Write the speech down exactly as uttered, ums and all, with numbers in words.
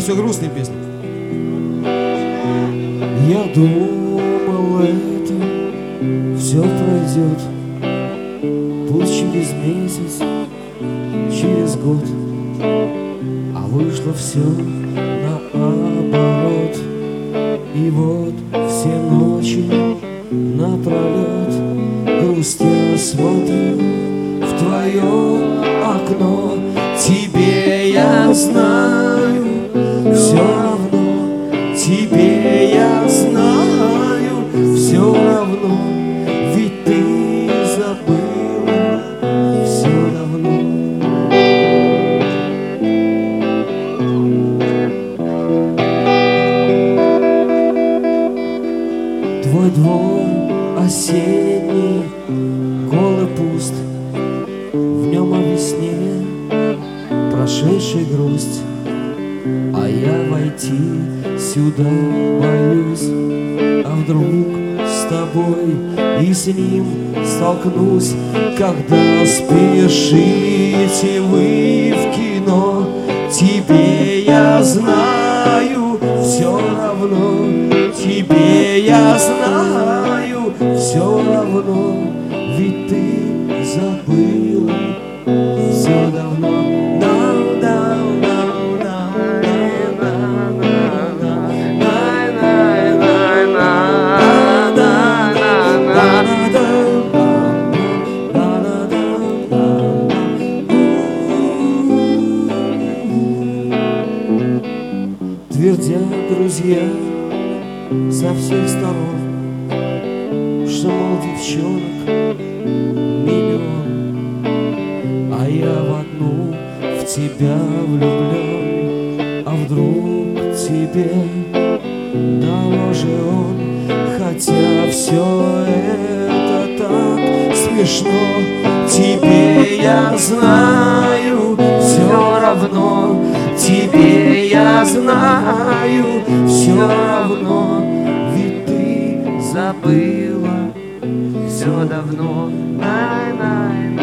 все грустные песни. Я думал, это все пройдет, пусть через месяц, через год, а вышло все наоборот. И вот все ночи напролет грустя смотрю в твое окно. Тебе я знаю, все равно, тебе я знаю, все равно, ведь ты забыла все давно. Твой двор осенний, голый пуст, в нем о весне прошедшей грусть. А я войти сюда боюсь, а вдруг с тобой и с ним столкнусь, когда спешите вы в кино. Тебе я знаю, все равно, тебе я знаю, все равно, ведь ты забыла все давно. Твердят друзья со всех сторон, что, мол, девчонок миллион, а я в одну в тебя влюблен. А вдруг тебе дороже он, хотя все это так смешно. Тебе я знаю, все равно, тебе я знаю, все равно, ведь ты забыла все давно. Най-най.